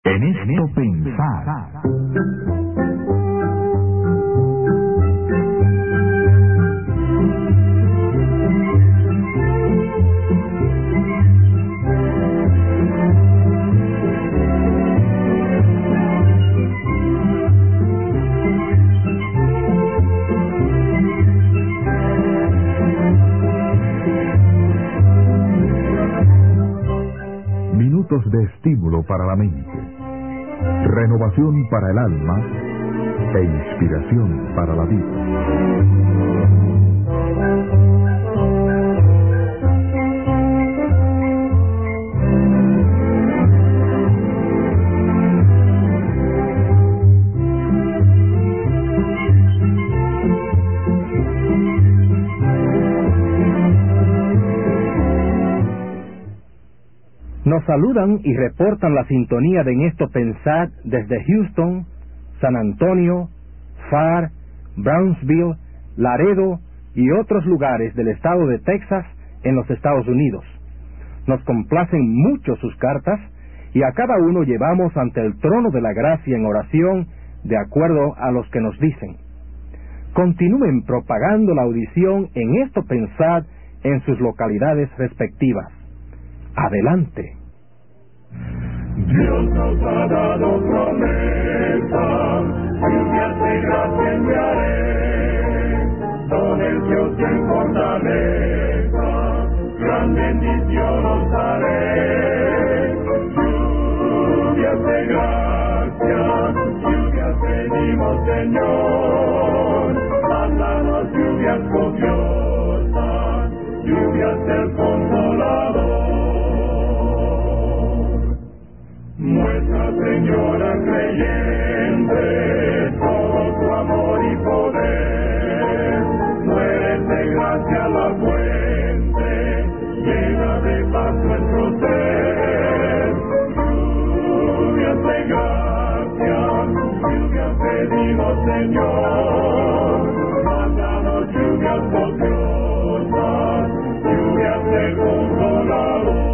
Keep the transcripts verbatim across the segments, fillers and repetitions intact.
En esto pensar. Minutos de estímulo para la mente, renovación para el alma e inspiración para la vida. Nos saludan y reportan la sintonía de En Esto Pensar desde Houston, San Antonio, Pharr, Brownsville, Laredo y otros lugares del estado de Texas en los Estados Unidos. Nos complacen mucho sus cartas y a cada uno llevamos ante el trono de la gracia en oración de acuerdo a los que nos dicen. Continúen propagando la audición En Esto Pensar en sus localidades respectivas. Adelante. Dios nos ha dado promesa, lluvias de gracia enviaré, don el Dios en fortaleza, gran bendición nos daré. Lluvias de gracia, lluvias pedimos Señor, mándanos lluvias copiosas, lluvias del Consolador. Nuestra Señora creyente, todo tu amor y poder, tú eres de gracia la fuente, llena de paz nuestro ser. Lluvias de gracia, lluvias pedimos Señor, mándanos lluvias copiosas, lluvias del Consolador.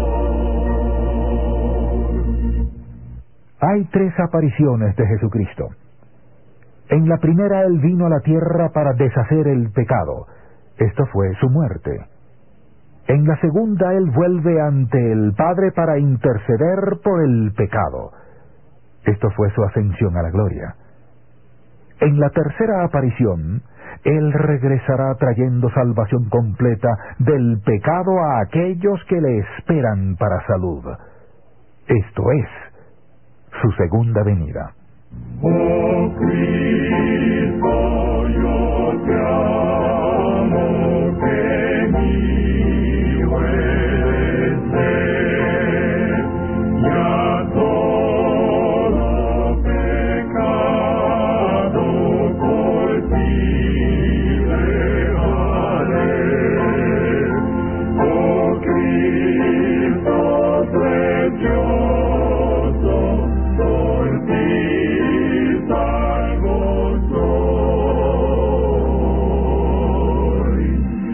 Hay tres apariciones de Jesucristo. En la primera, Él vino a la tierra para deshacer el pecado. Esto fue su muerte. En la segunda, Él vuelve ante el Padre para interceder por el pecado. Esto fue su ascensión a la gloria. En la tercera aparición, Él regresará trayendo salvación completa del pecado a aquellos que le esperan para salud. Esto es su segunda venida. Oh Cristo, yo te amo, que mío eres ser, ya todo pecado por ti dejaré. Oh Cristo precioso, por ti salvo soy.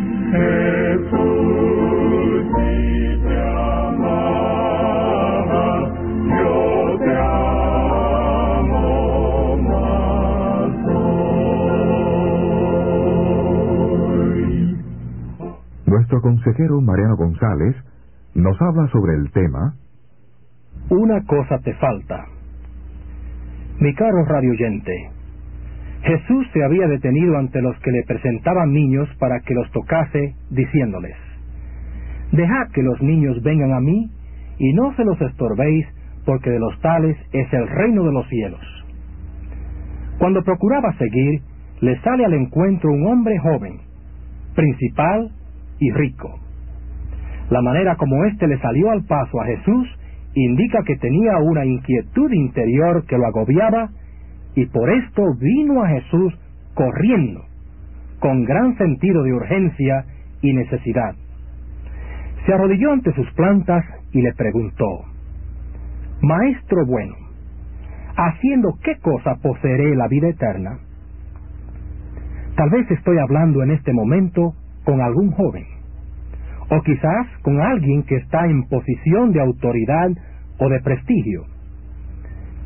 Jesús, si te amaba, yo te amo más hoy. Nuestro consejero Mariano González nos habla sobre el tema Una cosa te falta. Mi caro radioyente, Jesús se había detenido ante los que le presentaban niños para que los tocase, diciéndoles: Dejad que los niños vengan a mí, y no se los estorbéis, porque de los tales es el reino de los cielos. Cuando procuraba seguir, le sale al encuentro un hombre joven, principal y rico. La manera como éste le salió al paso a Jesús indica que tenía una inquietud interior que lo agobiaba, y por esto vino a Jesús corriendo, con gran sentido de urgencia y necesidad. Se arrodilló ante sus plantas y le preguntó: Maestro bueno, ¿haciendo qué cosa poseeré la vida eterna? Tal vez estoy hablando en este momento con algún joven, o quizás con alguien que está en posición de autoridad o de prestigio.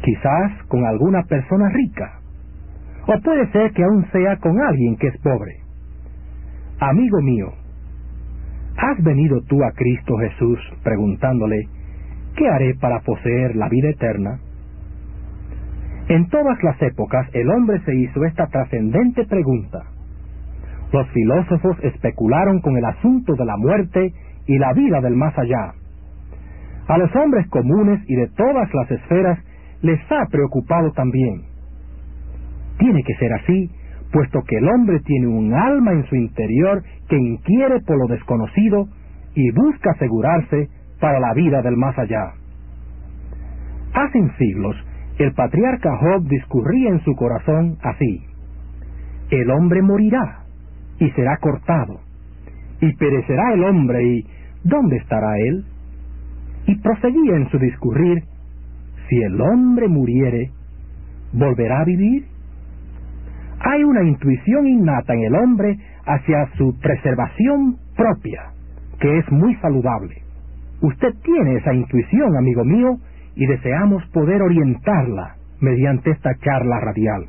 quizás con alguna persona rica, o puede ser que aún sea con alguien que es pobre. Amigo mío, ¿has venido tú a Cristo Jesús preguntándole, ¿qué haré para poseer la vida eterna? En todas las épocas el hombre se hizo esta trascendente pregunta. Los filósofos especularon con el asunto de la muerte y la vida del más allá. A los hombres comunes y de todas las esferas les ha preocupado también. Tiene que ser así, puesto que el hombre tiene un alma en su interior que inquiere por lo desconocido y busca asegurarse para la vida del más allá. Hace siglos, el patriarca Job discurría en su corazón así: el hombre morirá y será cortado, y perecerá el hombre, y ¿dónde estará él? Y proseguía en su discurrir: si el hombre muriere, ¿volverá a vivir? Hay una intuición innata en el hombre hacia su preservación propia, que es muy saludable. Usted tiene esa intuición, amigo mío, y deseamos poder orientarla mediante esta charla radial.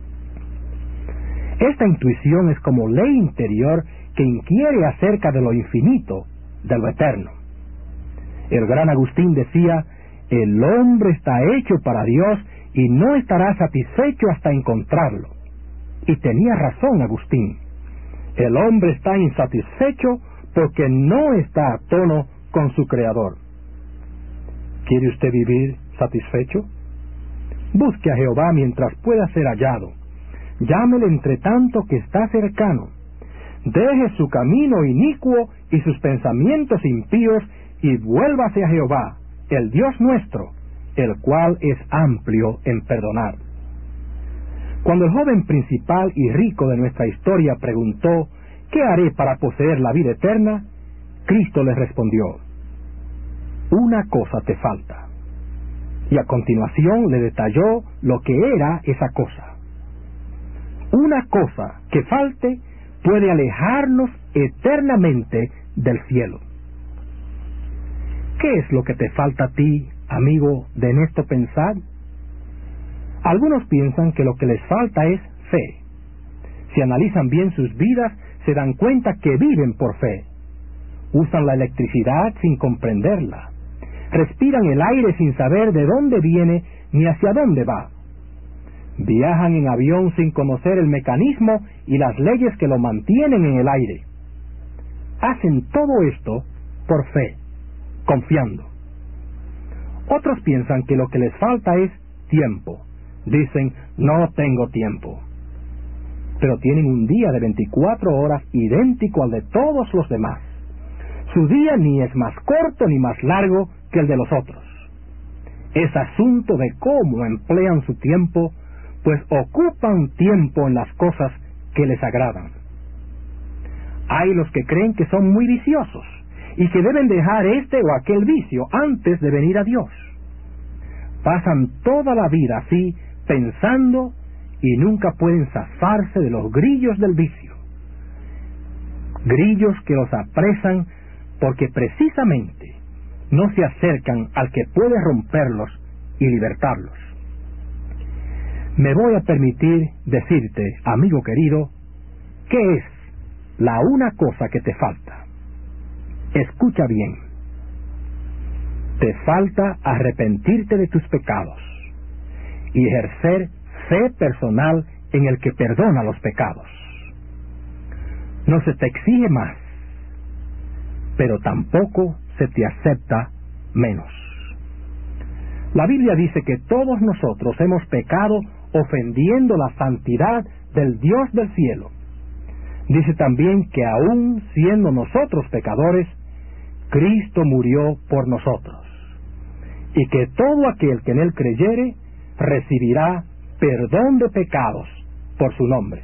Esta intuición es como ley interior que inquiere acerca de lo infinito, de lo eterno. El gran Agustín decía: el hombre está hecho para Dios y no estará satisfecho hasta encontrarlo. Y tenía razón Agustín. El hombre está insatisfecho porque no está a tono con su Creador. ¿Quiere usted vivir satisfecho? Busque a Jehová mientras pueda ser hallado. Llámele entre tanto que está cercano. Deje su camino inicuo y sus pensamientos impíos y vuélvase a Jehová, el Dios nuestro, el cual es amplio en perdonar. Cuando el joven principal y rico de nuestra historia preguntó: ¿qué haré para poseer la vida eterna?, Cristo le respondió: una cosa te falta. Y a continuación le detalló lo que era esa cosa. Una cosa que falte puede alejarnos eternamente del cielo. ¿Qué es lo que te falta a ti, amigo, de en esto pensar? Algunos piensan que lo que les falta es fe. Si analizan bien sus vidas, se dan cuenta que viven por fe. Usan la electricidad sin comprenderla. Respiran el aire sin saber de dónde viene ni hacia dónde va. Viajan en avión sin conocer el mecanismo y las leyes que lo mantienen en el aire. Hacen todo esto por fe, confiando. Otros piensan que lo que les falta es tiempo. Dicen: no tengo tiempo. Pero tienen un día de veinticuatro horas idéntico al de todos los demás. Su día ni es más corto ni más largo que el de los otros. Es asunto de cómo emplean su tiempo, pues ocupan tiempo en las cosas que les agradan. Hay los que creen que son muy viciosos y que deben dejar este o aquel vicio antes de venir a Dios. Pasan toda la vida así, pensando, y nunca pueden zafarse de los grillos del vicio. Grillos que los apresan porque precisamente no se acercan al que puede romperlos y libertarlos. Me voy a permitir decirte, amigo querido, ¿qué es la una cosa que te falta? Escucha bien. Te falta arrepentirte de tus pecados y ejercer fe personal en el que perdona los pecados. No se te exige más, pero tampoco se te acepta menos. La Biblia dice que todos nosotros hemos pecado ofendiendo la santidad del Dios del cielo. Dice también que aún siendo nosotros pecadores, Cristo murió por nosotros, y que todo aquel que en Él creyere recibirá perdón de pecados por su nombre.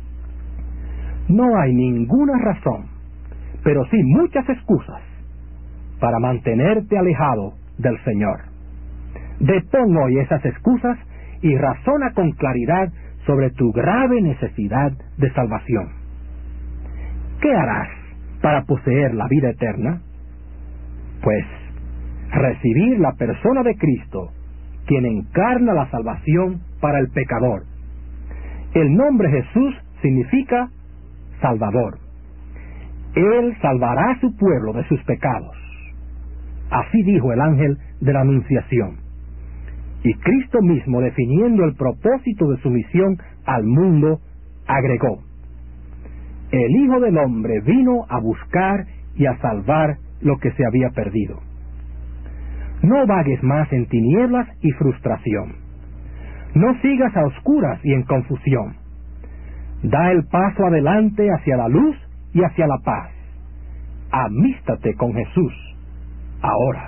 No hay ninguna razón, pero sí muchas excusas para mantenerte alejado del Señor. Depón hoy esas excusas y razona con claridad sobre tu grave necesidad de salvación. ¿Qué harás para poseer la vida eterna? Pues recibir la persona de Cristo quien encarna la salvación para el pecador. El nombre Jesús significa Salvador. Él salvará a su pueblo de sus pecados. Así dijo el ángel de la Anunciación. Y Cristo mismo, definiendo el propósito de su misión al mundo, agregó: el Hijo del Hombre vino a buscar y a salvar lo que se había perdido. No vagues más en tinieblas y frustración. No sigas a oscuras y en confusión. Da el paso adelante hacia la luz y hacia la paz. Amístate con Jesús ahora.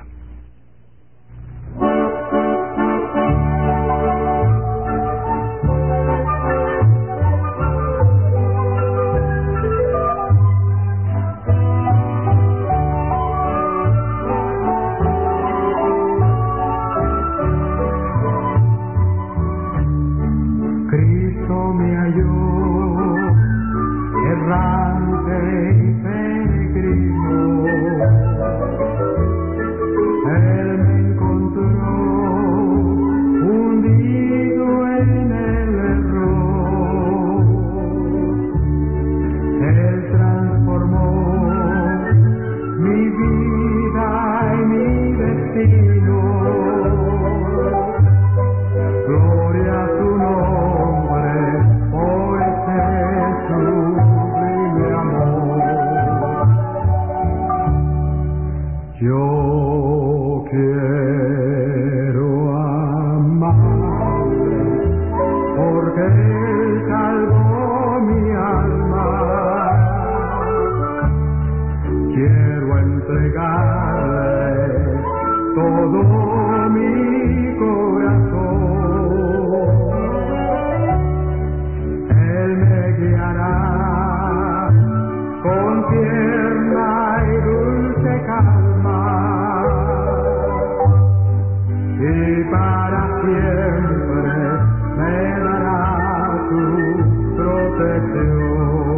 Cristo me halló, errante y peregrino. Él me encontró hundido en el error. Él transformó mi vida y mi destino. Gloria a tu nombre, pues es sublime amor. Yo quiero amarle, porque Él salvó mi alma. Quiero entregarle todo mi corazón. Él me guiará con tierna y dulce calma, y para siempre me dará su protección.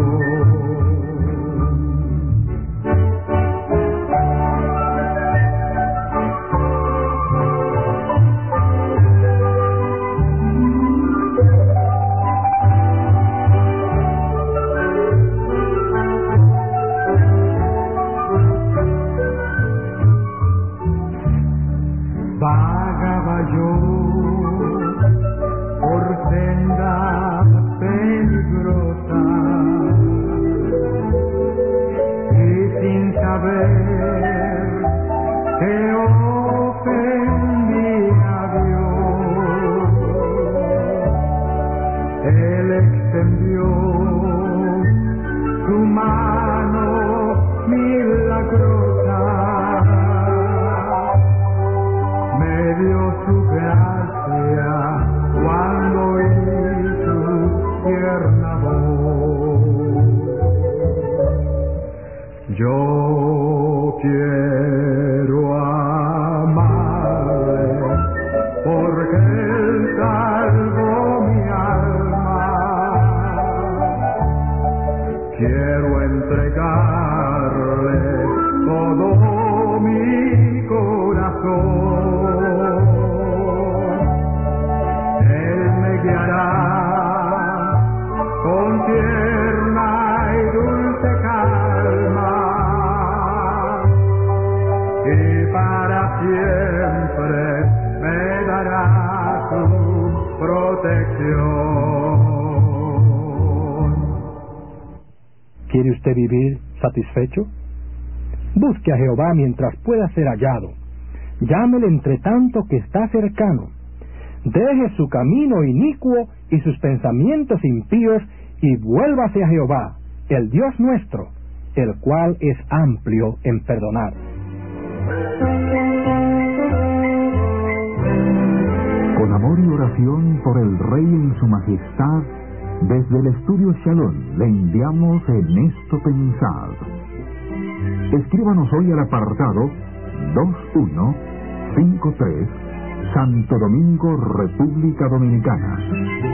Vagaba yo por sendas peligrosas y sin saber que ofendía a Dios, Él extendió su mano milagrosa, me dio su gracia cuando oí su tierna voz. Yo quiero amarle, porque Él salvó mi alma. Quiero entregarle todo mi corazón. Con tierna y dulce calma, y para siempre me dará su protección. ¿Quiere usted vivir satisfecho? Busque a Jehová mientras pueda ser hallado. Llámele entre tanto que está cercano. Deje su camino inicuo y sus pensamientos impíos, y vuélvase a Jehová, el Dios nuestro, el cual es amplio en perdonar. Con amor y oración por el Rey en su majestad, desde el estudio Shalom le enviamos en esto pensar. Escríbanos hoy al apartado dos uno cinco tres, Santo Domingo, República Dominicana.